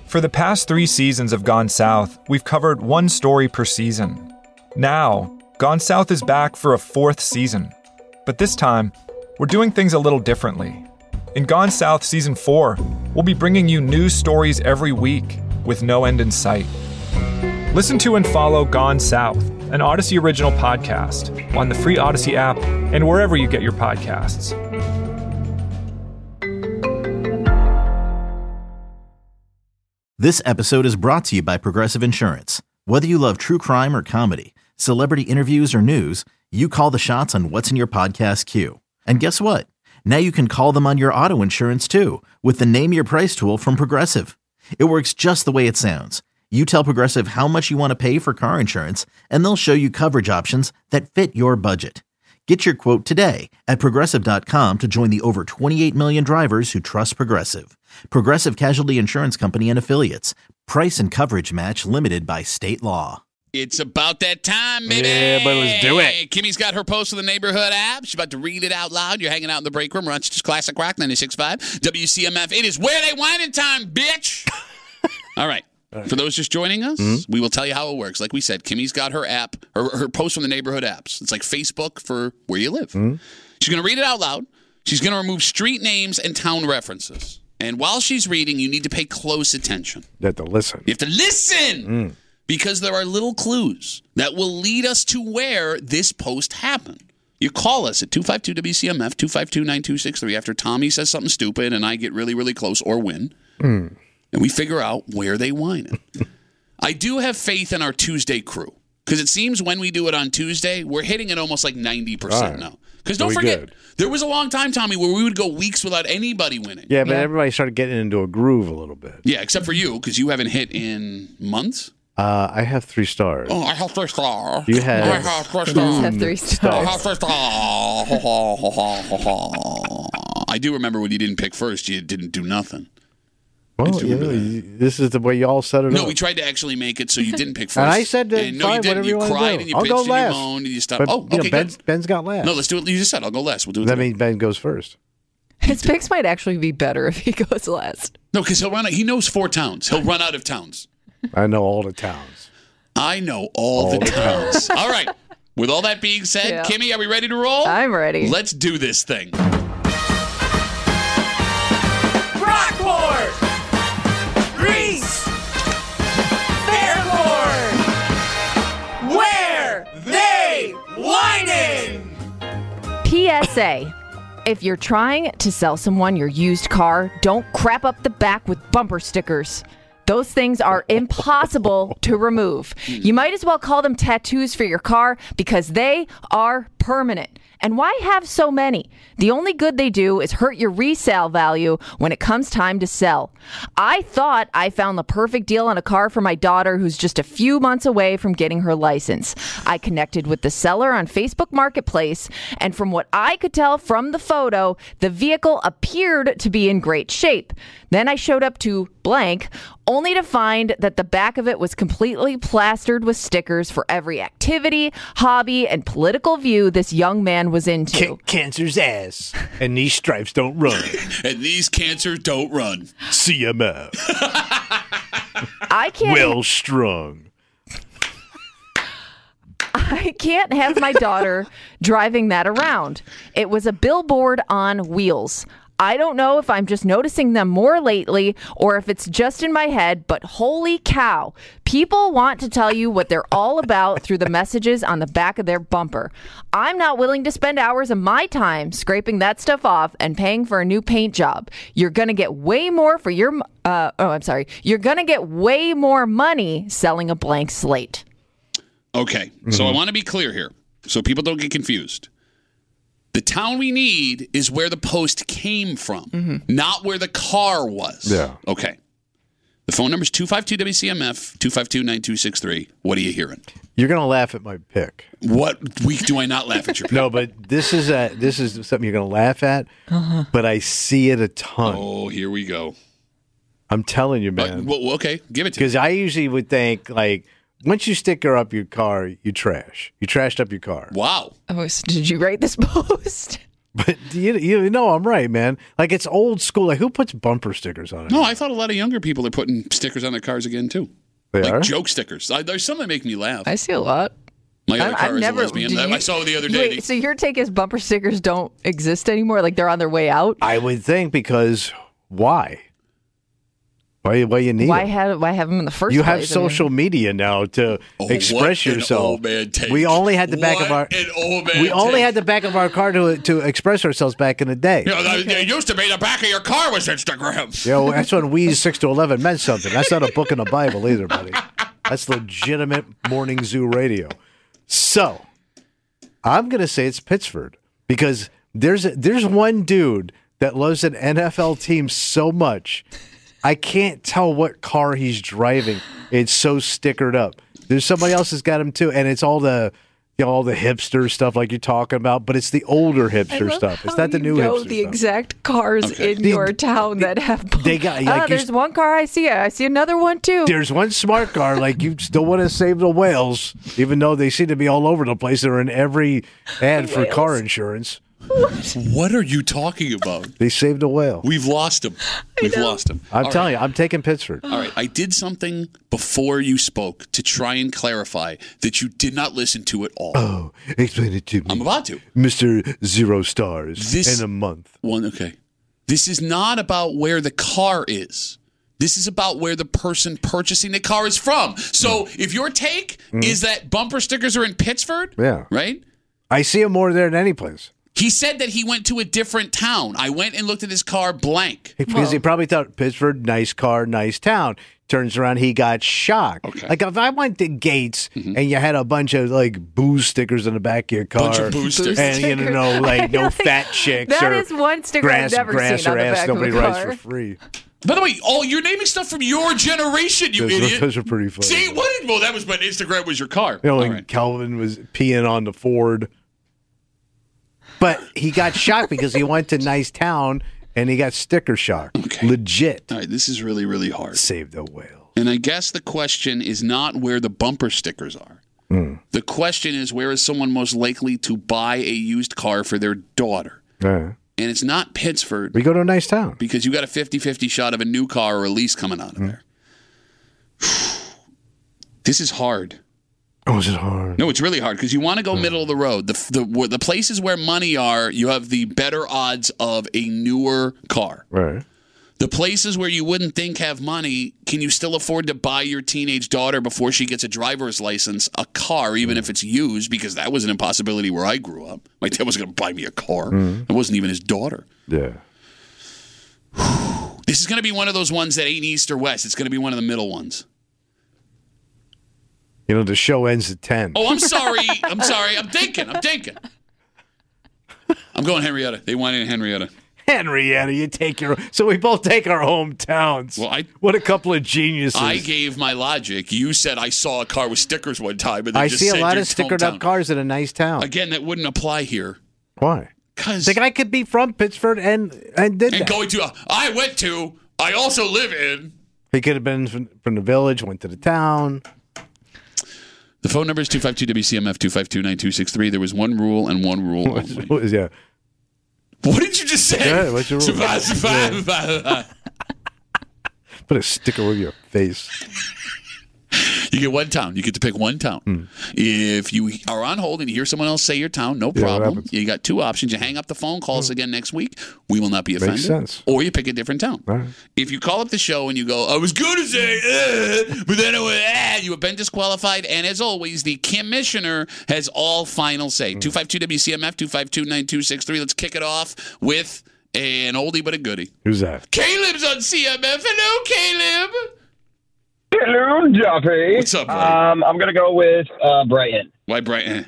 For the past 3 seasons of Gone South, we've covered one story per season. Now, Gone South is back for a 4th season. But this time, we're doing things a little differently. In Gone South Season 4, we'll be bringing you news stories every week with no end in sight. Listen to and follow Gone South, an Odyssey original podcast, on the free Odyssey app and wherever you get your podcasts. This episode is brought to you by Progressive Insurance. Whether you love true crime or comedy, celebrity interviews or news, you call the shots on what's in your podcast queue. And guess what? Now you can call them on your auto insurance too with the Name Your Price tool from Progressive. It works just the way it sounds. You tell Progressive how much you want to pay for car insurance, and they'll show you coverage options that fit your budget. Get your quote today at Progressive.com to join the over 28 million drivers who trust Progressive. Progressive Casualty Insurance Company and Affiliates. Price and coverage match limited by state law. It's about that time, baby. Yeah, but let's do it. Kimmy's got her post on the neighborhood app. She's about to read it out loud. You're hanging out in the break room. Rochester's Classic Rock 96.5. WCMF. It is where they whining time, bitch. All right. For those just joining us, we will tell you how it works. Like we said, Kimmy's got her app, her post from the neighborhood apps. It's like Facebook for where you live. She's going to read it out loud. She's going to remove street names and town references. And while she's reading, you need to pay close attention. You have to listen. You have to listen! Because there are little clues that will lead us to where this post happened. You call us at 252-WCMF, 252-9263 after Tommy says something stupid and I get really, really close or win. And we figure out where they whine it. I do have faith in our Tuesday crew. Because it seems when we do it on Tuesday, we're hitting it almost like 90% now. Because don't forget, there was a long time, Tommy, where we would go weeks without anybody winning. Yeah, but everybody started getting into a groove a little bit. Yeah, except for you, because you haven't hit in months. I have 3 stars. Oh, I have 3 stars. You have... I have 3 stars. He does have 3 stars. I have 3 stars. I do remember when you didn't pick first, you didn't do nothing. Well, this is the way you all set it up. No, we tried to actually make it so you didn't pick first. And I said, no, you didn't. You cried and you pitched and you moaned and you stopped. But, okay, good. Ben's got last. No, let's do it. You just said I'll go last. We'll do it. That means Ben goes first. His picks might actually be better if he goes last. No, because he'll run out. He knows 4 towns. He'll run out of towns. I know all the towns. I know all the towns. All right. With all that being said, Kimmy, are we ready to roll? I'm ready. Let's do this thing. Rockport! Greece! Fairport! Where they whining! PSA. If you're trying to sell someone your used car, don't crap up the back with bumper stickers. Those things are impossible to remove. You might as well call them tattoos for your car because they are permanent. And why have so many? The only good they do is hurt your resale value when it comes time to sell. I thought I found the perfect deal on a car for my daughter who's just a few months away from getting her license. I connected with the seller on Facebook Marketplace, and from what I could tell from the photo, the vehicle appeared to be in great shape. Then I showed up to blank, only to find that the back of it was completely plastered with stickers for every activity, hobby, and political view this young man was into. Kick cancer's ass. And these stripes don't run. And these cancers don't run. CMF. I can't. Well strung. I can't have my daughter driving that around. It was a billboard on wheels. I don't know if I'm just noticing them more lately or if it's just in my head, but holy cow. People want to tell you what they're all about through the messages on the back of their bumper. I'm not willing to spend hours of my time scraping that stuff off and paying for a new paint job. You're going to get way more for your... You're going to get way more money selling a blank slate. Okay, so I want to be clear here so people don't get confused. The town we need is where the post came from, not where the car was. Yeah. Okay. The phone number is 252-WCMF, 252-9263. What are you hearing? You're going to laugh at my pick. What week do I not laugh at your pick? No, but this is something you're going to laugh at, but I see it a ton. Oh, here we go. I'm telling you, man. Well, okay, give it to me. Because I usually would think, like, once you sticker up your car, you trash. You trashed up your car. Wow. Oh, so did you write this post? But you know I'm right, man. Like, it's old school. Like, who puts bumper stickers on it? No, I thought a lot of younger people are putting stickers on their cars again, too. They like are? joke stickers. There's some that make me laugh. I see a lot. My other car I've is never, a lesbian. I saw the other day. Wait, so your take is bumper stickers don't exist anymore? Like they're on their way out? I would think, because why? Why you need Why them? have them in the first You place? have social media now to express yourself. Old man take. We only had the back of our What an old man we only take. had the back of our car to express ourselves back in the day. You know, they used to be the back of your car was Instagram. You know, that's when Wheeze 6 to 11 meant something. That's not a book in the Bible either, buddy. That's legitimate morning zoo radio. So, I'm going to say it's Pittsford, because there's one dude that loves an NFL team so much, I can't tell what car he's driving. It's so stickered up. There's somebody else that's got him too, and it's all the hipster stuff like you're talking about, but it's the older hipster stuff. It's not the new hipster the stuff. exact cars in your town that have. They got. Like, there's one car I see. I see another one too. There's one smart car, like, you still want to save the whales, even though they seem to be all over the place. They're in every ad for car insurance. What are you talking about? They saved a whale. We've lost him. We've lost him. I'm telling you, I'm taking Pittsford. All right, I did something before you spoke to try and clarify that you did not listen to at all. Oh, explain it to me. I'm about to. Mr. 0 stars in a month. Okay. This is not about where the car is. This is about where the person purchasing the car is from. So if your take is that bumper stickers are in Pittsford, Yeah. right? I see them more there than any place. He said that he went to a different town. I went and looked at his car blank. Because he probably thought Pittsford, nice car, nice town. Turns around, he got shocked. Okay. Like, if I went to Gates and you had a bunch of, like, booze stickers in the back of your car. Bunch of booze stickers. And, you know, like, no fat chicks. That or is one sticker I've never grass seen on or the ass back of nobody a rides car. for free. By the way, you're naming stuff from your generation, you idiot. Those are pretty funny. See, well, that was when Instagram was your car. You know, All like right. Calvin was peeing on the Ford. But he got shocked because he went to nice town and he got sticker shock. Okay. Legit. All right, this is really, really hard. Saved a whale. And I guess the question is not where the bumper stickers are. The question is, where is someone most likely to buy a used car for their daughter? Yeah. And it's not Pittsford, We go to a nice town. because you got a 50-50 shot of a new car or a lease coming out of there. This is hard. Oh, is it hard? No, it's really hard because you want to go middle of the road. The places where money are, you have the better odds of a newer car. Right. The places where you wouldn't think have money, can you still afford to buy your teenage daughter before she gets a driver's license, a car, even if it's used? Because that was an impossibility where I grew up. My dad was going to buy me a car. It wasn't even his daughter. Yeah. This is going to be one of those ones that ain't east or west. It's going to be one of the middle ones. You know, the show ends at 10. Oh, I'm sorry. I'm sorry. I'm thinking. I'm going Henrietta. They want in Henrietta. Henrietta, you take your... So we both take our hometowns. Well, what a couple of geniuses. I gave my logic. You said I saw a car with stickers one time. And I just see a said lot your of stickered up hometown. cars in a nice town. Again, that wouldn't apply here. Why? Because The guy could be from Pittsford and did and that. going to I also live in. He could have been from the village, went to the town. The phone number is 252-WCMF, 252-9263. There was one rule and one rule only. Yeah. What did you just say? Yeah, what's your rule? Put a sticker over your face. You get one town. You get to pick one town. If you are on hold and you hear someone else say your town, no what problem. happens? You got two options. You hang up the phone, call us again next week. We will not be offended. sense. Or you pick a different town. All right. If you call up the show and you go, I was going to say, but then it went, you have been disqualified. And as always, the commissioner has all final say. 252-WCMF, 252-9263. Let's kick it off with an oldie but a goodie. Who's that? Caleb's on CMF. Hello, Caleb. Hello, Duffy. What's up, buddy? I'm going to go with Brighton. Why Brighton?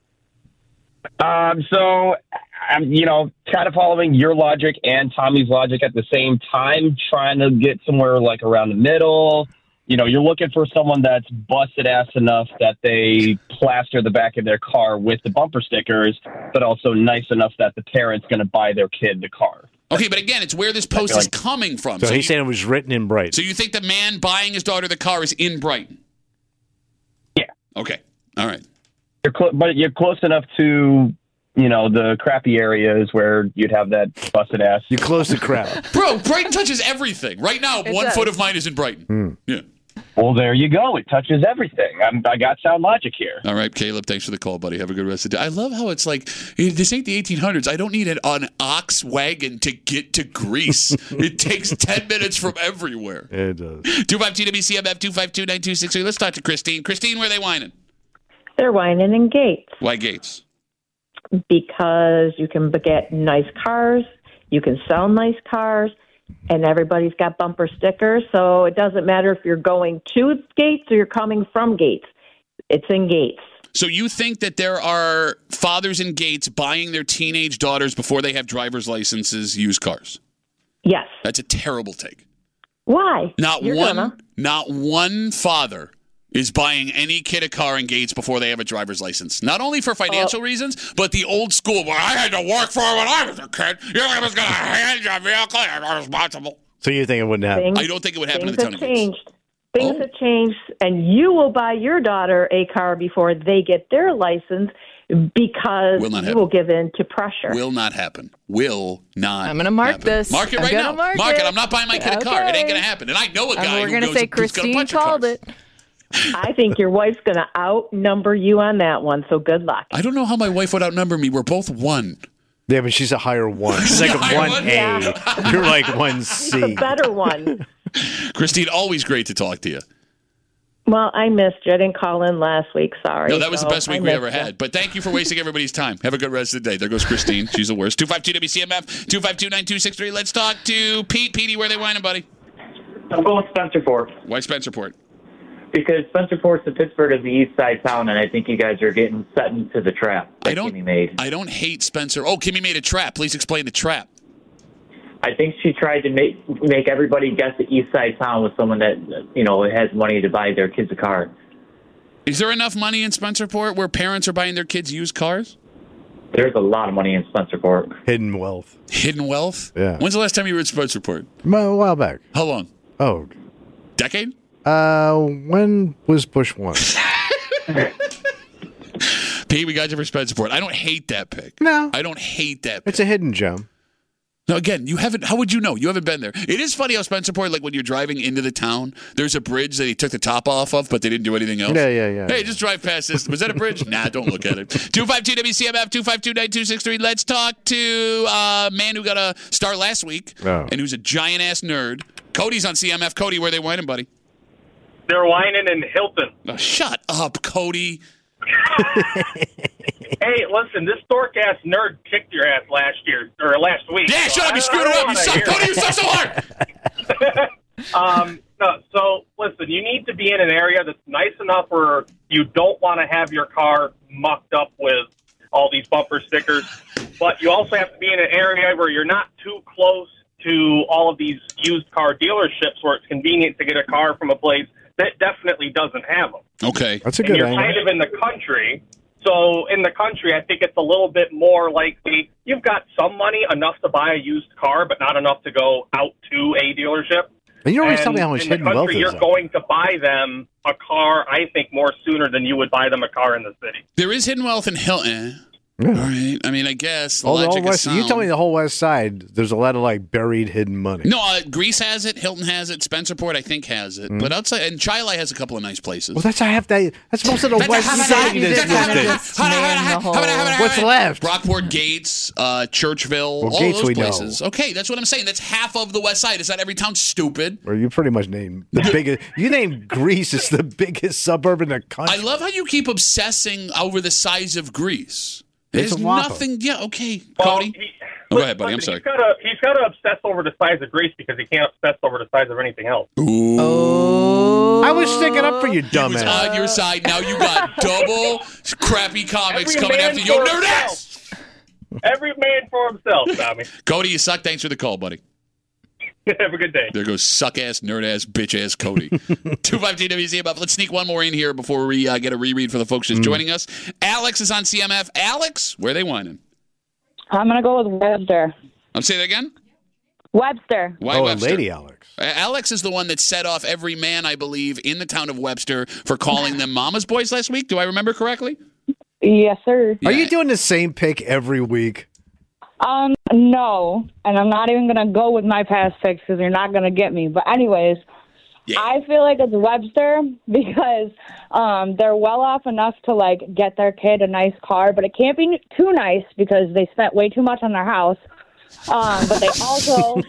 So, kind of following your logic and Tommy's logic at the same time, trying to get somewhere like around the middle. You know, you're looking for someone that's busted ass enough that they plaster the back of their car with the bumper stickers, but also nice enough that the parent's going to buy their kid the car. Okay, but again, it's where this post is coming from. So he's saying it was written in Brighton. So you think the man buying his daughter the car is in Brighton? Yeah. Okay. All right. But you're close enough to, the crappy areas where you'd have that busted ass. You close the crowd. Bro, Brighton touches everything. Right now, It 1 does. foot of mine is in Brighton. Yeah. Well, there you go. It touches everything. I got sound logic here. All right, Caleb, thanks for the call, buddy. Have a good rest of the day. I love how it's like, this ain't the 1800s. I don't need an ox wagon to get to Greece. It takes 10 minutes from everywhere. It does. 252-WCMF, 252-9263. Let's talk to Christine. Christine, where are they whining? They're whining in Gates Why Gates? because you can get nice cars, you can sell nice cars, and everybody's got bumper stickers. So it doesn't matter if you're going to Gates or you're coming from Gates. It's in Gates. So you think that there are fathers in Gates buying their teenage daughters before they have driver's licenses used cars? Yes. That's a terrible take. Why? Not You're gonna. one father is buying any kid a car in Gates before they have a driver's license. Not only for financial reasons, but the old school, well, I had to work for it when I was a kid. You're just going to hand your vehicle. I'm not responsible. So you think it wouldn't happen? I don't think it would happen in Things the town have of Gates. changed. Things have changed, and you will buy your daughter a car before they get their license because Will not you happen. will give in to pressure. Will not happen. Will not I'm gonna mark happen. this. Mark it I'm right gonna now. mark it. it. I'm not buying my kid a car. It ain't Okay. going to happen. And I know a And guy we're who gonna goes say who's gonna Christine punch a called car. it. I think your wife's going to outnumber you on that one, so good luck. I don't know how my wife would outnumber me. We're both one. Yeah, but she's a higher one. She's like a higher 1A. one? You're like The 1C. better one. Christine, always great to talk to you. Well, I missed you. I didn't call in last week. Sorry. No, that was the So best week I we missed ever you. had. But thank you for wasting everybody's time. Have a good rest of the day. There goes Christine. She's the worst. 252-WCMF, 252-9263. Let's talk to Pete. Petey, where they whining, buddy? I'm going with Spencerport Why Spencerport? because Spencerport's the Pittsburgh of the East Side town, and I think you guys are getting set into the trap that Kimmy made. I don't hate Spencer. Oh, Kimmy made a trap. Please explain the trap. I think she tried to make everybody guess the East Side town was someone that has money to buy their kids a car. Is there enough money in Spencerport where parents are buying their kids used cars? There's a lot of money in Spencerport. Hidden wealth. Hidden wealth? Yeah. When's the last time you were at Spencerport? A while back. How long? Oh. Decade? When was Bush won? Pete, we got you for Spencerport. I don't hate that pick. No. I don't hate that pick. It's a hidden gem. No, again, you haven't. How would you know? You haven't been there. It is funny how Spencerport, like when you're driving into the town, there's a bridge that he took the top off of, but they didn't do anything else. Yeah. Hey, just drive past this. Was that a bridge? Nah, don't look at it. 252-WCMF, 252-9263. Let's talk to a man who got a start last week and who's a giant-ass nerd. Cody's on CMF. Cody, where they whining, buddy? They're whining in Hilton. Oh, shut up, Cody. Hey, listen, this dork-ass nerd kicked your ass last week. Yeah, shut up. You screwed her up. You suck. Cody, you suck so hard. So, listen, you need to be in an area that's nice enough where you don't want to have your car mucked up with all these bumper stickers, but you also have to be in an area where you're not too close to all of these used car dealerships where it's convenient to get a car from a place that definitely doesn't have them. Okay. That's a And good you're angle. kind of in the country. So in the country, I think it's a little bit more likely you've got some money, enough to buy a used car, but not enough to go out to a dealership. And you always tell me how much in the hidden wealth country, is. you're going to buy them a car, I think, more sooner than you would buy them a car in the city. There is hidden wealth in Hilton. All right. I mean, I guess. All the logic whole is west, you sound. tell me the whole west side, there's a lot of like buried hidden money. No, Greece has it. Hilton has it. Spencerport, I think, has it. But outside, and Chile has a couple of nice places. Well, that's most of the west side that's listed. What's left? Brockport, Gates, Churchville, Well, all Gates those we know. places. Okay, that's what I'm saying. That's half of the west side. It's not every town, stupid. Or you pretty much named the biggest. You named Greece as the biggest suburb in the country. I love how you keep obsessing over the size of Greece. It's There's a whopper. nothing. Yeah, okay, Well, Cody. Go ahead, buddy. I'm sorry. He's got to obsess over the size of Greece because he can't obsess over the size of anything else. I was sticking up for you, He was dumbass. on your side. Now you got double crappy comics Every coming man after you. for Nerd himself. ass! Every man for himself, Tommy. Cody, you suck. Thanks for the call, buddy. Have a good day. There goes suck ass, nerd ass, bitch ass Cody. 252 WCMF. Let's sneak one more in here before we get a reread for the folks just joining us. Alex is on CMF. Alex, where are they whining? I'm going to go with Webster. Say that again? Webster. Why Webster? Lady Alex. Alex is the one that set off every man, I believe, in the town of Webster for calling them mama's boys last week. Do I remember correctly? Yes, sir. Are you doing the same pick every week? No, and I'm not even gonna go with my past picks because you're not gonna get me. But anyways, I feel like it's Webster because they're well off enough to like get their kid a nice car, but it can't be too nice because they spent way too much on their house. But they also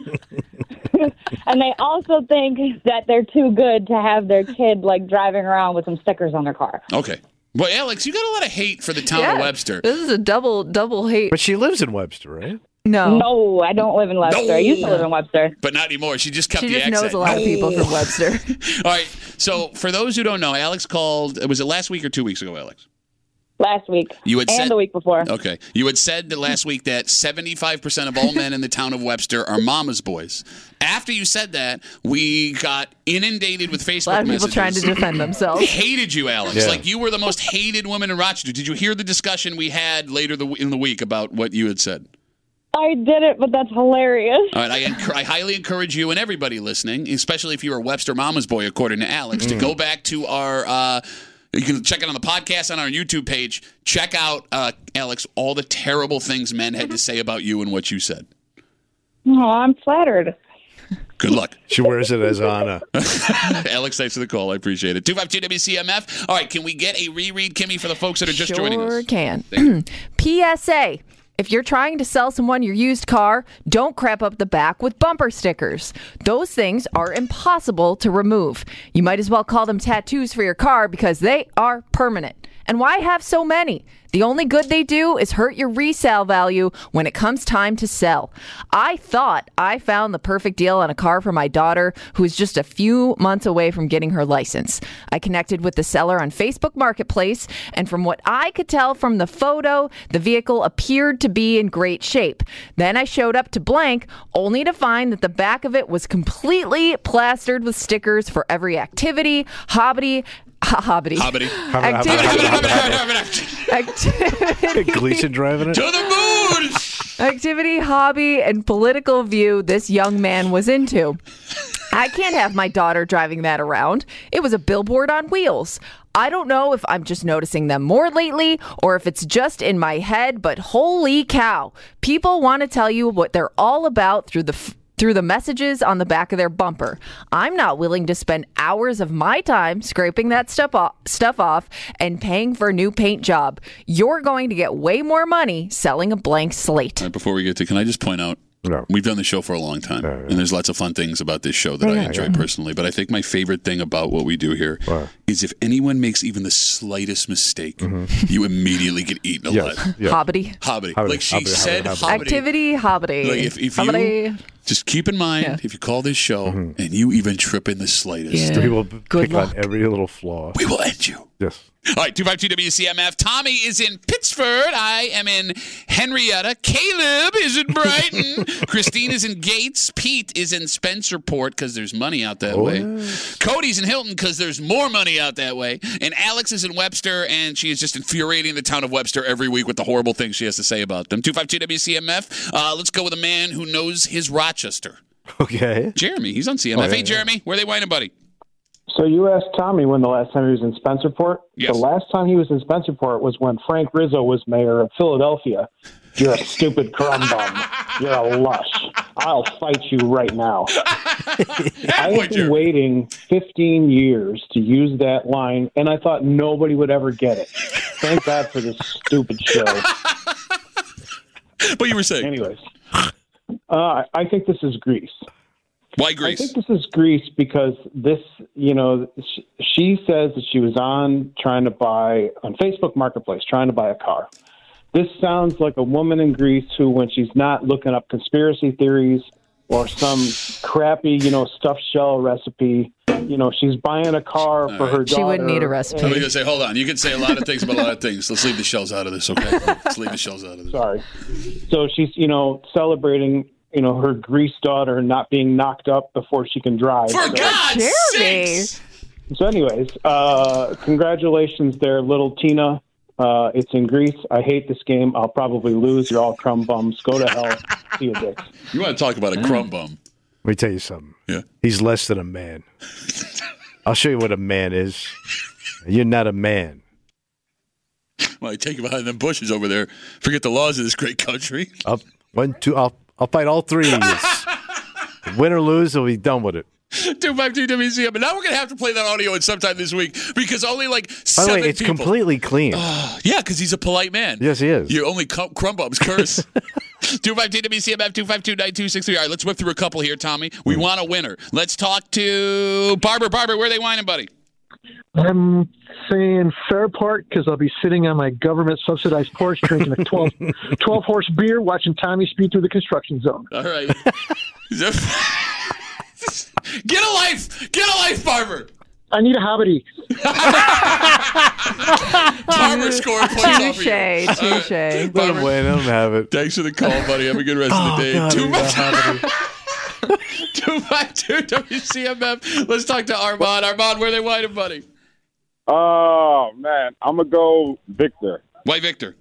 and they also think that they're too good to have their kid like driving around with some stickers on their car. Okay. Well, Alex, you got a lot of hate for the town of Webster. This is a double hate. But she lives in Webster, right? No, I don't live in Webster. No. I used to live in Webster. But not anymore. She just kept the She just accent. knows a lot of people from Webster. All right. So for those who don't know, Alex called. Was it last week or 2 weeks ago, Alex? Last week. And the week before. Okay. You had said that last week that 75% of all men in the town of Webster are mama's boys. After you said that, we got inundated with Facebook messages. A lot of people trying to defend themselves. Hated you, Alex. Yeah. Like you were the most hated woman in Rochester. Did you hear the discussion we had later in the week about what you had said? I did it, but that's hilarious. All right, I highly encourage you and everybody listening, especially if you're a Webster mama's boy, according to Alex, to go back to our you can check it on the podcast on our YouTube page. Check out, Alex, all the terrible things men had to say about you and what you said. Oh, I'm flattered. Good luck. She wears it as honor. Alex, thanks for the call. I appreciate it. 252-WCMF. All right, can we get a reread, Kimmy, for the folks that are just joining us? Sure can. PSA. If you're trying to sell someone your used car, don't crap up the back with bumper stickers. Those things are impossible to remove. You might as well call them tattoos for your car because they are permanent. And why have so many? The only good they do is hurt your resale value when it comes time to sell. I thought I found the perfect deal on a car for my daughter who is just a few months away from getting her license. I connected with the seller on Facebook Marketplace, and from what I could tell from the photo, the vehicle appeared to be in great shape. Then I showed up to blank, only to find that the back of it was completely plastered with stickers for every activity, hobby. Gleason driving it? To the moon! Activity, hobby, and political view this young man was into. I can't have my daughter driving that around. It was a billboard on wheels. I don't know if I'm just noticing them more lately or if it's just in my head, but holy cow. People want to tell you what they're all about through the messages on the back of their bumper. I'm not willing to spend hours of my time scraping that stuff off and paying for a new paint job. You're going to get way more money selling a blank slate. Right, before we get to, can I just point out, we've done the show for a long time, and there's lots of fun things about this show that I enjoy personally, but I think my favorite thing about what we do here is if anyone makes even the slightest mistake, you immediately get eaten alive. Hobbity. Like she said, hobbity. Activity, hobbity. Like if you just keep in mind, if you call this show and you even trip in the slightest, we will pick on every little flaw. We will end you. Yes. All right, 252-WCMF. Tommy is in Pittsford. I am in Henrietta. Caleb is in Brighton. Christine is in Gates. Pete is in Spencerport because there's money out that way. Cody's in Hilton because there's more money out that way. And Alex is in Webster, and she is just infuriating the town of Webster every week with the horrible things she has to say about them. 252-WCMF. Let's go with a man who knows his Rochester. Okay. Jeremy, he's on CMF. Hey, Jeremy, where are they whining, buddy? So you asked Tommy when the last time he was in Spencerport? Yes. The last time he was in Spencerport was when Frank Rizzo was mayor of Philadelphia. You're a stupid crumb bum. You're a lush. I'll fight you right now. I have been waiting 15 years to use that line, and I thought nobody would ever get it. Thank God for this stupid show. But you were saying? Anyways, I think this is Grease. Why Grease? I think this is Grease because this, she says that she was on Facebook Marketplace trying to buy a car. This sounds like a woman in Grease who, when she's not looking up conspiracy theories or some crappy, stuffed shell recipe, she's buying a car for her daughter. She wouldn't need a recipe. I'm going to say, hold on. You can say a lot of things about a lot of things. Let's leave the shells out of this, okay? Let's leave the shells out of this. Sorry. So she's, celebrating her Grease daughter not being knocked up before she can drive. For God's sakes! So anyways, congratulations there, little Tina. It's in Greece. I hate this game. I'll probably lose. You're all crumb bums. Go to hell. See you, dicks. You want to talk about a crumb bum? Let me tell you something. Yeah. He's less than a man. I'll show you what a man is. You're not a man. Well, I take it behind them bushes over there. Forget the laws of this great country. I'll fight all three of you. Win or lose, we'll be done with it. 252 WCM. But now we're going to have to play that audio in sometime this week because only like By the 7 way, it's people. completely clean. Yeah, because he's a polite man. Yes, he is. You only crumb bums curse. 252 WCMF 252-9263. All right, let's whip through a couple here, Tommy. We want a winner. Let's talk to Barber. Barber, where are they whining, buddy? I'm saying Fair Park because I'll be sitting on my government-subsidized porch drinking a 12-horse beer watching Tommy speed through the construction zone. All right. Get a life, Barber. I need a hobbity. Barber scored points off of you. Touche. Let him win. Let him have it. Thanks for the call, buddy. Have a good rest of the day. God, 252 WCMF. Let's talk to Armand. Armand, where are they whining, buddy? Oh, man. I'm going to go Victor. Why Victor?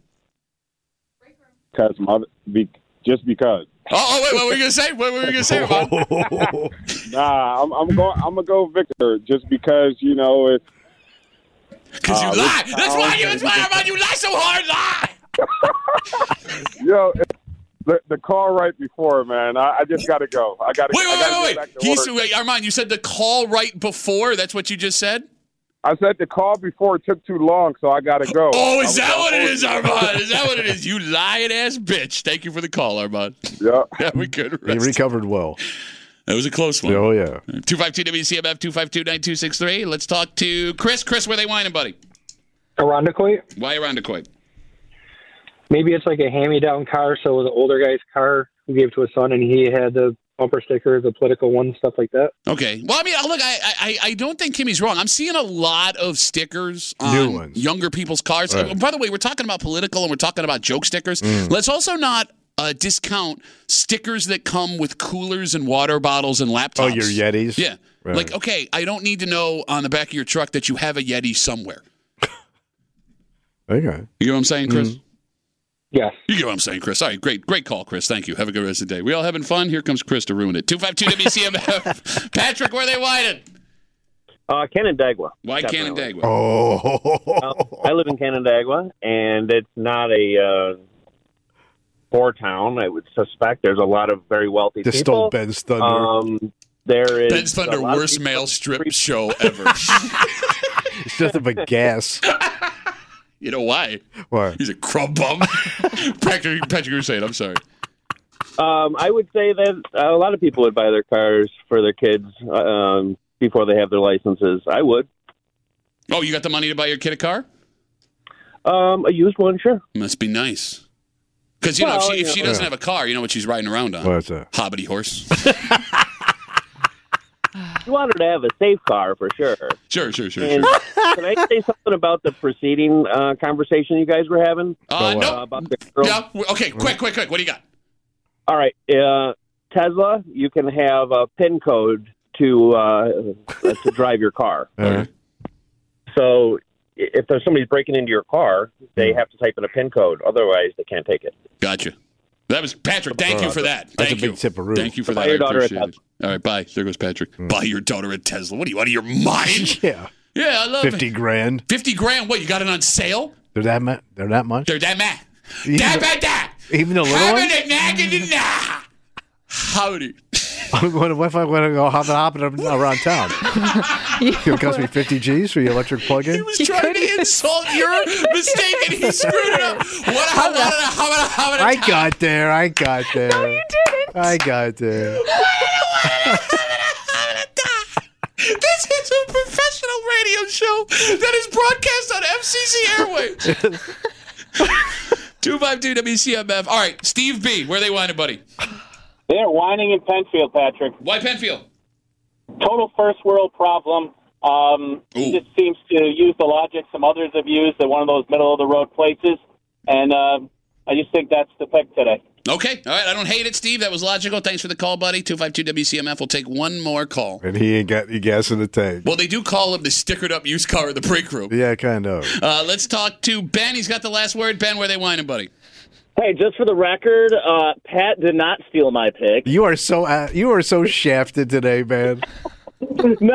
Just because. Oh, wait, what were you going to say? What were you going to say, Armand? Nah, I'm gonna go Victor just because, you know, it's... Because you lie. That's why, Armand, you lie so hard. Lie. Yo, the call right before, man. I just got to go. Wait. Armand, you said the call right before? That's what you just said? I said the call before took too long, so I got to go. Oh, is that what it is, Armand? Is that what it is? You lying-ass bitch. Thank you for the call, Armand. Yeah. Yeah, we good. He recovered well. That was a close one. Oh, yeah. 252-WCMF, 252-9263. Let's talk to Chris. Chris, where they whining, buddy? Irondequoit. Why Irondequoit? Maybe it's like a hand-me-down car, so the older guy's car who gave it to his son, and he had the bumper sticker, the political one, stuff like that. Okay. Well, I mean, look, I don't think Kimmy's wrong. I'm seeing a lot of stickers on younger people's cars. Right. By the way, we're talking about political and we're talking about joke stickers. Let's also not discount stickers that come with coolers and water bottles and laptops. Oh, your Yetis? Yeah. Right. Like, okay, I don't need to know on the back of your truck that you have a Yeti somewhere. Okay. You know what I'm saying, Chris? Yes. You get what I'm saying, Chris. All right, great call, Chris. Thank you. Have a good rest of the day. We all having fun? Here comes Chris to ruin it. 252-WCMF. Patrick, where are they whining? Canandaigua. Why Canandaigua? Oh. I live in Canandaigua, and it's not a poor town. I would suspect there's a lot of very wealthy Just people. stole Ben's thunder. There is Ben's Thunder, worst male strip show ever. It's nothing but gas. You know why? Why? He's a crumb bum. Patrick, you were saying, I'm sorry. I would say that a lot of people would buy their cars for their kids before they have their licenses. I would. Oh, you got the money to buy your kid a car? A used one, sure. Must be nice. Because, you know, if she doesn't have a car, you know what she's riding around on? What's that? Hobbity horse. You want her to have a safe car for sure. Sure. And can I say something about the preceding conversation you guys were having? No. About the girl? Yeah. Okay, quick. What do you got? All right. Tesla, you can have a PIN code to drive your car. So if there's somebody breaking into your car, they have to type in a PIN code. Otherwise, they can't take it. Gotcha. That was Patrick. Thank you for that. That's Thank a you. big tip-a-roo. Thank you for Buy that. your daughter I a appreciate it. All right, bye. There goes Patrick. Buy your daughter a Tesla. What are you, out of your mind? Yeah. Yeah, I love 50 it. grand. 50 grand? What, you got it on sale? They're that much? They're that much. Even the little ones? Howdy. What if I want to go hopping around town? It'll cost me 50 G's for your electric plug-in? He was trying to insult your mistake and he screwed it up. I got there. No, you didn't. I got there. This is a professional radio show that is broadcast on FCC airwaves. 252 WCMF. All right, Steve B. Where are they whining, buddy? They're whining in Penfield, Patrick. Why Penfield? Total first world problem. He just seems to use the logic some others have used at one of those middle-of-the-road places, and I just think that's the pick today. Okay. All right. I don't hate it, Steve. That was logical. Thanks for the call, buddy. 252 WCMF. We'll take one more call. And he ain't got any gas in the tank. Well, they do call him the stickered-up used car in the break room. Yeah, kind of. Let's talk to Ben. He's got the last word. Ben, where are they whining, buddy? Hey, just for the record, Pat did not steal my pick. You are so shafted today, man. No,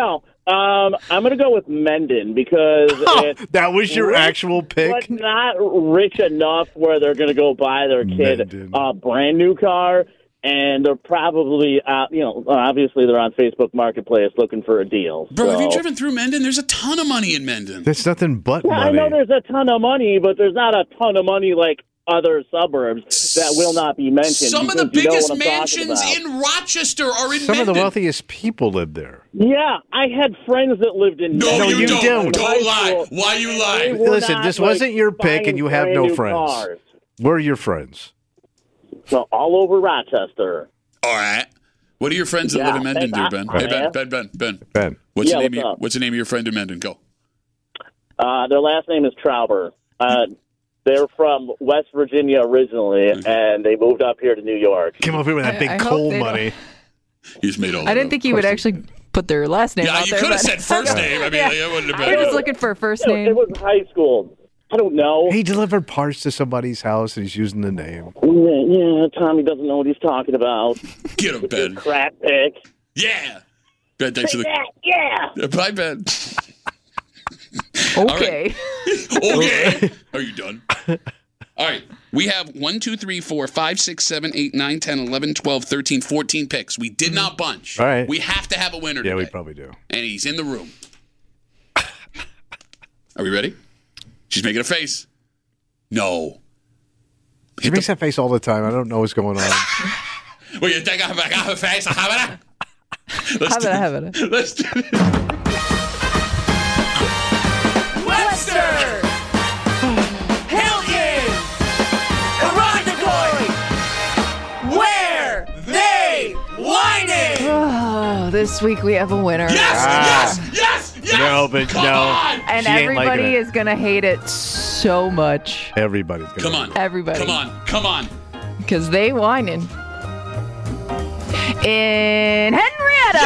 I'm going to go with Mendon because that was your actual pick, but not rich enough where they're going to go buy their kid a brand new car, and they're probably, obviously they're on Facebook Marketplace looking for a deal. Bro, have you driven through Mendon? There's a ton of money in Mendon. That's nothing but money. I know there's a ton of money, but there's not a ton of money like other suburbs that will not be mentioned. Some of the biggest mansions in Rochester are in Some Mendon. of the wealthiest people live there. Yeah, I had friends that lived in Mendon. No, you don't. Don't lie. Why you lie? Listen, this wasn't your pick, and you have no friends. Cars. We're your friends. So all over Rochester. All right. What are your friends that live in Mendon do, Ben? Hey, Ben. Ben. What's the name of your friend in Mendon? Go. Their last name is Trauber. They're from West Virginia originally, and they moved up here to New York. Came up here with that big coal money. You just made all. I didn't think you would actually put their last name out there. Yeah, you could have said first name. I mean, it wouldn't have been. I was looking for a first name. It was high school. I don't know. He delivered parts to somebody's house, and he's using the name. Yeah, Tommy doesn't know what he's talking about. Get him, Ben. Crap pick. Yeah. Ben, thanks for the. Yeah. Bye, Ben. Okay. Okay. Are you done? All right. We have 1, 2, 3, 4, 5, 6, 7, 8, 9, 10, 11, 12, 13, 14 picks. We did not bunch. All right. We have to have a winner today. Yeah, we probably do. And he's in the room. Are we ready? She's making a face. No. She makes that face all the time. I don't know what's going on. Well, you think I have a face? Let's do it. Webster! Hilton! Irondequoit! Where they whining? Oh, this week we have a winner. Yes! No, but Come no. on! And She ain't everybody liking it. is going to hate it so much. Everybody's going to. Come on. Everybody. Come on. Because they whining. In Henrietta!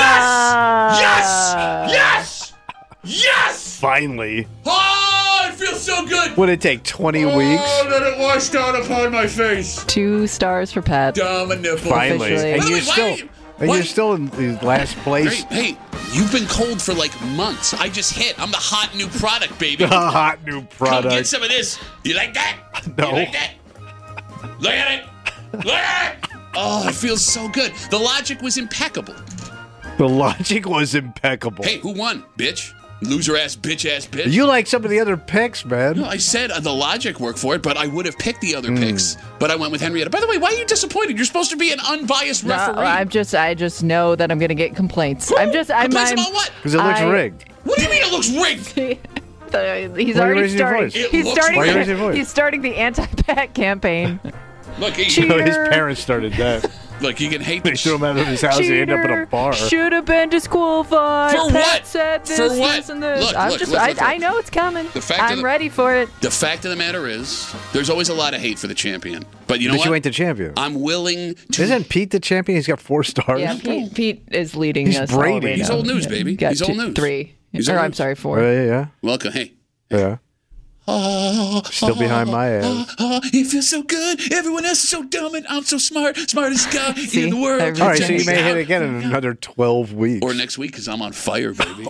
Yes! Finally. Oh, it feels so good. Would it take 20 weeks? Oh, that it washed out upon my face. 2 stars for Pat. Dumb and nipple. Finally. Officially. And By the you're way, still in the last place. Hey, you've been cold for like months. I just hit. I'm the hot new product, baby. Hot new Come get product. some of this. You like that? No. You like that? Look at it. Look at it. Oh, it feels so good. The logic was impeccable. The logic was impeccable. Hey, who won, bitch? Loser ass, bitch ass, bitch. You like some of the other picks, man. No, I said the logic worked for it, but I would have picked the other picks. But I went with Henrietta. By the way, why are you disappointed? You're supposed to be an unbiased referee. I just know that I'm going to get complaints. Complaints about what? Because it looks rigged. What do you mean it looks rigged? He's Why are you already raising your starting. voice? Why are you raising your voice? He's starting the anti-Pat campaign. Look, His Cheater. parents started that. Look, he can hate They threw him out of his house. He ended up in a bar. Should have been disqualified. For Pat what? said this, For what? this, and this. Look, I'm look, just. look, I, look. I know it's coming. The fact of I'm the- ready for it. The fact of the matter is, there's always a lot of hate for the champion. But you know But what? you ain't the champion. I'm willing to. Isn't Pete the champion? He's got 4 stars. Yeah, Pete is leading He's us. Brady. already He's now. old news, baby. Got He's old news. 3. He's Or old I'm news. sorry, 4. Yeah. Welcome. Hey. Yeah. Still behind my ass. It feels so good. Everyone else is so dumb and I'm so smart. Smartest guy in the world. All right, so you may hit again in another 12 weeks. Or next week because I'm on fire, baby.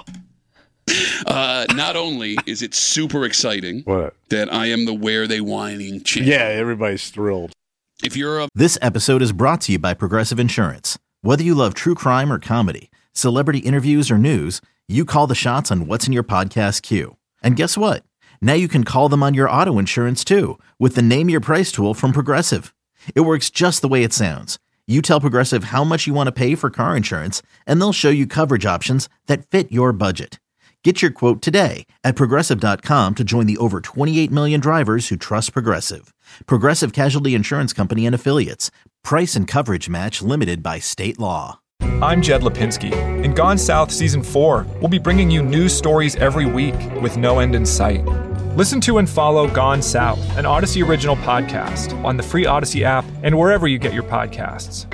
Not only is it super exciting that I am the Where They Whining champion. Yeah, everybody's thrilled. If you're a This episode is brought to you by Progressive Insurance. Whether you love true crime or comedy, celebrity interviews or news, you call the shots on what's in your podcast queue. And guess what? Now you can call them on your auto insurance too with the Name Your Price tool from Progressive. It works just the way it sounds. You tell Progressive how much you want to pay for car insurance, and they'll show you coverage options that fit your budget. Get your quote today at Progressive.com to join the over 28 million drivers who trust Progressive. Progressive Casualty Insurance Company and Affiliates. Price and coverage match limited by state law. I'm Jed Lipinski. In Gone South Season 4, we'll be bringing you news stories every week with no end in sight. Listen to and follow Gone South, an Odyssey original podcast, on the free Odyssey app and wherever you get your podcasts.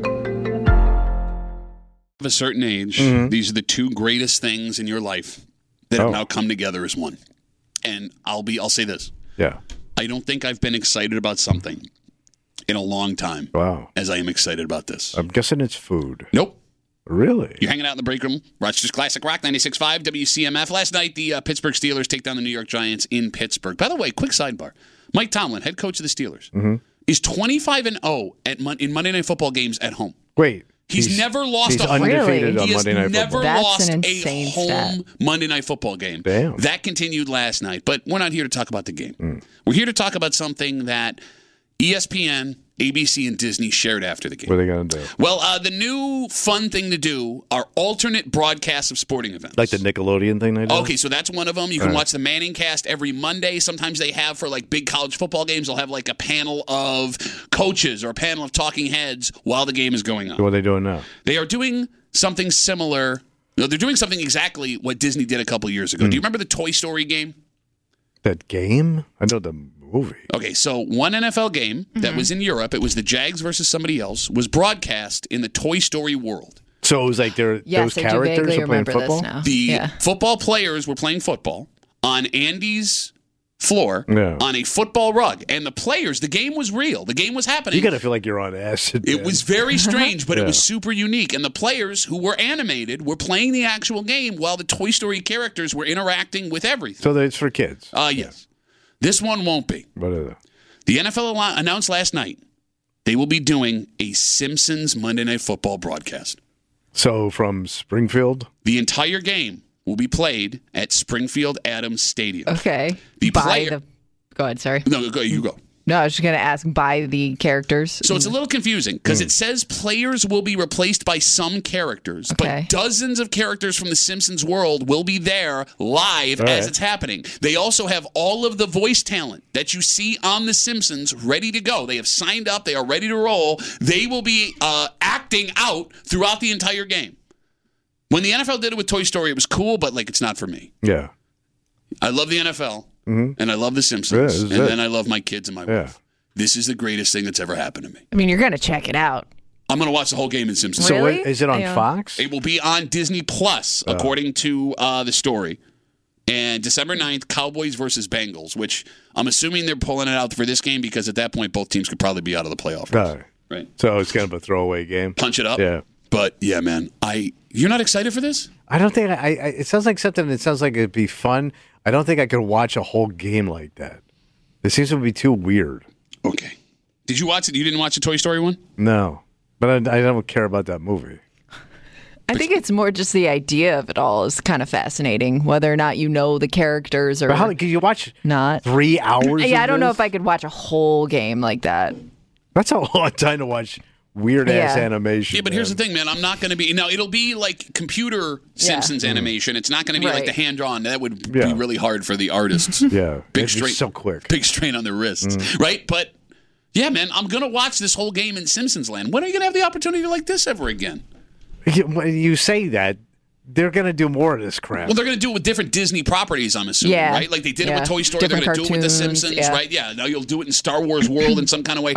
of a certain age, these are the 2 greatest things in your life that have now come together as one. And I'll say this. Yeah. I don't think I've been excited about something in a long time. Wow. As I am excited about this. I'm guessing it's food. Nope. Really? You're hanging out in the break room. Rochester's Classic Rock 96.5 WCMF. Last night, the Pittsburgh Steelers take down the New York Giants in Pittsburgh. By the way, quick sidebar. Mike Tomlin, head coach of the Steelers, is 25-0 in Monday Night Football games at home. Wait. He's never lost a home. Undefeated on He has Monday Night never Football. lost That's an a insane home Monday Night Football game. Damn. That continued last night, but we're not here to talk about the game. We're here to talk about something that ESPN, ABC, and Disney shared after the game. What are they going to do? Well, the new fun thing to do are alternate broadcasts of sporting events. Like the Nickelodeon thing they do? Okay, so that's one of them. You can watch the Manning Cast every Monday. Sometimes they have, for like big college football games, they'll have like a panel of coaches or a panel of talking heads while the game is going on. What are they doing now? They are doing something similar. No, they're doing something exactly what Disney did a couple years ago. Do you remember the Toy Story game? That game? I know the movie. Okay, so one NFL game that was in Europe, it was the Jags versus somebody else, was broadcast in the Toy Story world. So it was like those characters are playing football? The football players were playing football on Andy's floor on a football rug. And the players, the game was real. The game was happening. You got to feel like you're on acid. It was very strange, but it was super unique. And the players who were animated were playing the actual game while the Toy Story characters were interacting with everything. So it's for kids? Yes. This one won't be. What is it? The NFL announced last night they will be doing a Simpsons Monday Night Football broadcast. So from Springfield? The entire game will be played at Springfield Adams Stadium. Okay. Go ahead, sorry. No, you go. No, I was just going to ask by the characters. So it's a little confusing because it says players will be replaced by some characters, but dozens of characters from the Simpsons world will be there live as it's happening. They also have all of the voice talent that you see on The Simpsons ready to go. They have signed up. They are ready to roll. They will be acting out throughout the entire game. When the NFL did it with Toy Story, it was cool, but like it's not for me. Yeah. I love the NFL. And I love The Simpsons. And then I love my kids and my wife. This is the greatest thing that's ever happened to me. I mean, you're going to check it out. I'm going to watch the whole game in Simpsons. So is it on Fox? It will be on Disney Plus, according to the story. And December 9th, Cowboys versus Bengals, which I'm assuming they're pulling it out for this game because at that point, both teams could probably be out of the playoff race. Right. So it's kind of a throwaway game. Punch it up. Yeah. But, yeah, man, you're not excited for this? I don't think it sounds like something that sounds like it'd be fun. I don't think I could watch a whole game like that. It seems to be too weird. Okay. Did you watch it? You didn't watch the Toy Story one? No. But I don't care about that movie. I think it's more just the idea of it all is kind of fascinating, whether or not you know the characters or. But how can you watch not 3 hours? Yeah, I don't know if I could watch a whole game like that. That's a long time to watch weird ass animation. Yeah, but here's the thing, man. I'm not going to be. Now, it'll be like computer Simpsons animation. It's not going to be like the hand drawn. That would be really hard for the artists. Big strain. So quick. Big strain on their wrists, right? But yeah, man, I'm going to watch this whole game in Simpsons land. When are you going to have the opportunity like this ever again? When you say that, they're going to do more of this crap. Well, they're going to do it with different Disney properties, I'm assuming, right? Like they did it with Toy Story. They're going to do it with The Simpsons, right? Yeah, now you'll do it in Star Wars world in some kind of way. They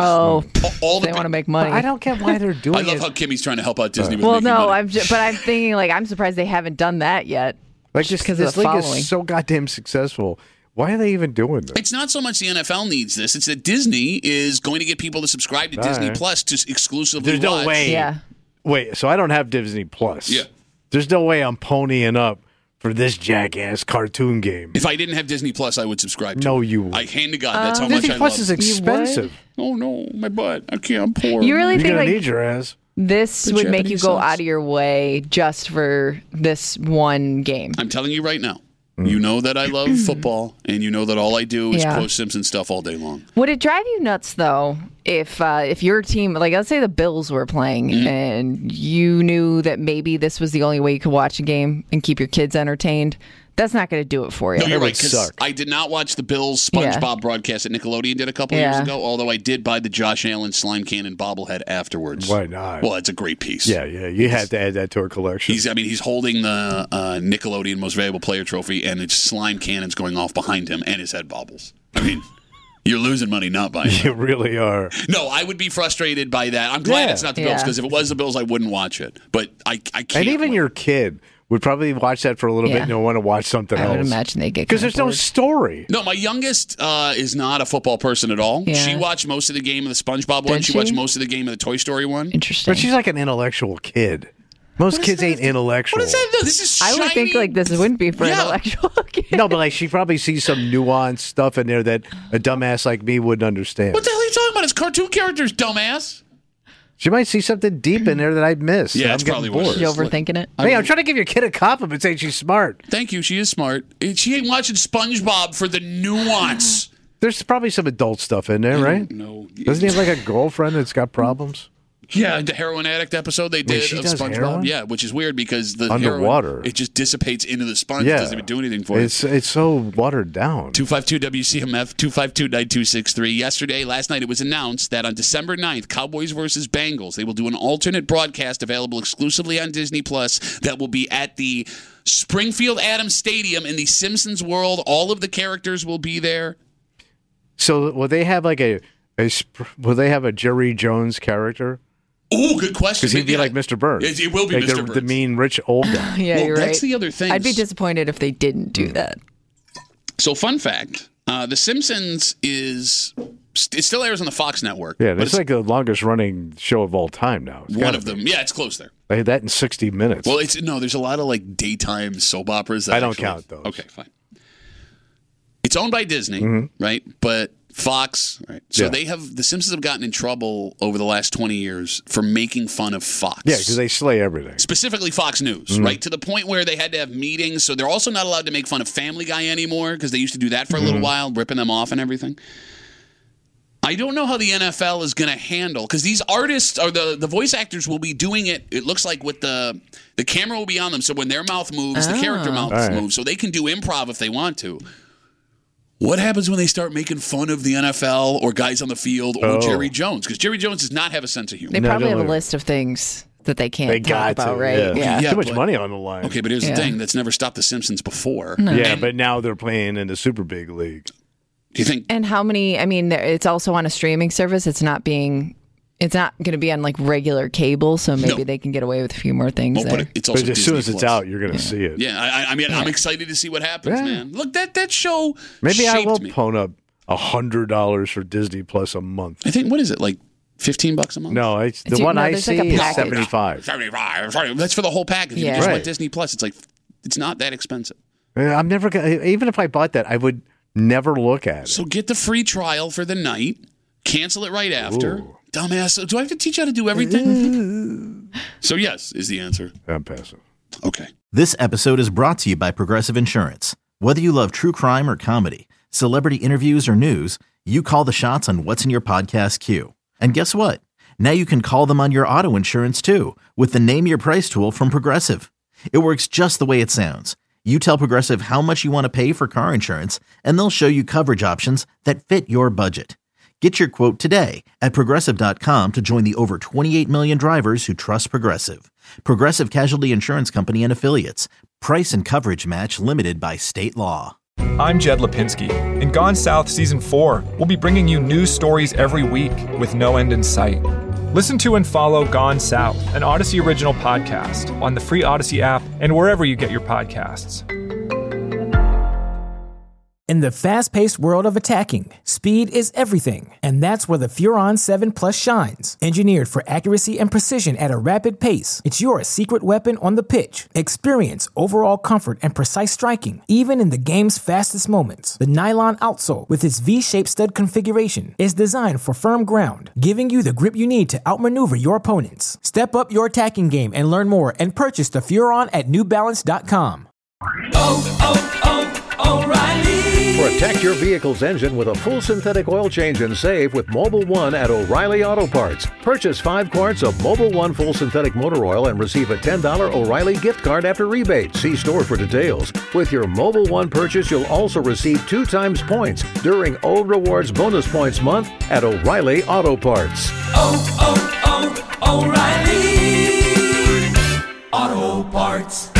want to make money. I don't get why they're doing it. I love how Kimmy's trying to help out Disney with making money. I'm thinking, like, I'm surprised they haven't done that yet. Like, just because this league is so goddamn successful. Why are they even doing this? It's not so much the NFL needs this. It's that Disney is going to get people to subscribe to Disney Plus to exclusively watch. There's no way. Yeah. Wait, so I don't have Disney Plus. Yeah. There's no way I'm ponying up for this jackass cartoon game. If I didn't have Disney Plus, I would subscribe to No, it. you would. I hand to God. That's how much Disney I Plus love is expensive. Oh, no, my butt. I can't. I'm poor. You really You're think gonna like need your ass. this The would make you Japanese go sauce. out of your way just for this one game? I'm telling you right now. You know that I love football, and you know that all I do is post Simpsons stuff all day long. Would it drive you nuts though if your team, like let's say the Bills were playing, and you knew that maybe this was the only way you could watch a game and keep your kids entertained? That's not going to do it for you. No, you're right. 'Cause I did not watch the Bills SpongeBob broadcast that Nickelodeon did a couple years ago. Although I did buy the Josh Allen slime cannon bobblehead afterwards. Why not? Well, it's a great piece. Yeah. You had to add that to our collection. He's holding the Nickelodeon Most Valuable Player trophy, and its slime cannons going off behind him, and his head bobbles. I mean, you're losing money not buying it. You really are. No, I would be frustrated by that. I'm glad it's not the Bills, because if it was the Bills, I wouldn't watch it. But I can't. And even your kid would probably watch that for a little bit and want to watch something else. I would imagine they get because there's no story. No, my youngest is not a football person at all. Yeah. She watched most of the game of the SpongeBob one. She watched most of the game of the Toy Story one. Interesting. But she's like an intellectual kid. Most kids ain't intellectual. What does that do? This is I would think like this wouldn't be for intellectual kids. No, but like she probably sees some nuanced stuff in there that a dumbass like me wouldn't understand. What the hell are you talking about? It's cartoon characters, dumbass. She might see something deep in there that I'd miss. Yeah, I'm that's probably what it is. You overthinking it? Hey, I'm trying to give your kid a compliment saying she's smart. Thank you. She is smart. She ain't watching SpongeBob for the nuance. There's probably some adult stuff in there, right? No. Doesn't he have like a girlfriend that's got problems? Yeah, the heroin addict episode they did she of does SpongeBob. heroin? Yeah, which is weird because the Underwater. heroin, it just dissipates into the sponge. Yeah. It doesn't even do anything for it. It's so watered down. 252-WCMF, 252-9263. Last night, it was announced that on December 9th, Cowboys versus Bengals, they will do an alternate broadcast available exclusively on Disney Plus that will be at the Springfield Adams Stadium in the Simpsons world. All of the characters will be there. So will they have like will they have a Jerry Jones character? Oh, good question. Because he'd be like Mr. Burns. It will be like Mr. Burns. The mean rich old guy. Yeah, you're right. That's the other thing. I'd be disappointed if they didn't do that. So, fun fact: The Simpsons it still airs on the Fox network. Yeah, that's like the longest running show of all time now. It's one of them. Yeah, it's close there. They had that in 60 Minutes. Well, there's a lot of like daytime soap operas. That I don't count those. Okay, fine. It's owned by Disney, right? But Fox, right? So the Simpsons have gotten in trouble over the last 20 years for making fun of Fox. Yeah, because they slay everything. Specifically Fox News, right? To the point where they had to have meetings. So they're also not allowed to make fun of Family Guy anymore because they used to do that for a little while, ripping them off and everything. I don't know how the NFL is going to handle, because these artists or the voice actors will be doing it. It looks like with the camera will be on them. So when their mouth moves, the character mouth moves. So they can do improv if they want to. What happens when they start making fun of the NFL or guys on the field or Jerry Jones? Because Jerry Jones does not have a sense of humor. They probably have a list of things that they can't talk about, right? Yeah. Too much money on the line. Okay, but here's the thing. That's never stopped the Simpsons before. No. Yeah, but now they're playing in the super big league. Do you think? And how many, I mean, it's also on a streaming service. It's not going to be on like regular cable, so maybe they can get away with a few more things there. But it's also as soon as it's out, you're going to see it. Yeah, I mean, I'm excited to see what happens, man. Look, that show Maybe I will me. pwn up $100 for Disney Plus a month. I think, what is it, like $15 a month? No, the one I see is $75. $75. That's for the whole package. If you just want Disney Plus, it's like, it's not that expensive. I'm never going to, even if I bought that, I would never look at it. So get the free trial for the night, cancel it right after. Ooh. Dumbass. Do I have to teach you how to do everything? So yes is the answer. I'm passive. Okay. This episode is brought to you by Progressive Insurance. Whether you love true crime or comedy, celebrity interviews or news, you call the shots on what's in your podcast queue. And guess what? Now you can call them on your auto insurance too with the Name Your Price tool from Progressive. It works just the way it sounds. You tell Progressive how much you want to pay for car insurance, and they'll show you coverage options that fit your budget. Get your quote today at Progressive.com to join the over 28 million drivers who trust Progressive. Progressive Casualty Insurance Company and Affiliates. Price and coverage match limited by state law. I'm Jed Lipinski. In Gone South Season 4, we'll be bringing you news stories every week with no end in sight. Listen to and follow Gone South, an Odyssey original podcast, on the free Odyssey app and wherever you get your podcasts. In the fast-paced world of attacking, speed is everything, and that's where the Furon 7 Plus shines. Engineered for accuracy and precision at a rapid pace, it's your secret weapon on the pitch. Experience overall comfort and precise striking, even in the game's fastest moments. The nylon outsole, with its V-shaped stud configuration, is designed for firm ground, giving you the grip you need to outmaneuver your opponents. Step up your attacking game and learn more, and purchase the Furon at NewBalance.com. O'Reilly. Protect your vehicle's engine with a full synthetic oil change and save with Mobil 1 at O'Reilly Auto Parts. Purchase 5 quarts of Mobil 1 full synthetic motor oil and receive a $10 O'Reilly gift card after rebate. See store for details. With your Mobil 1 purchase, you'll also receive 2 times points during O Rewards Bonus Points Month at O'Reilly Auto Parts. O'Reilly Auto Parts.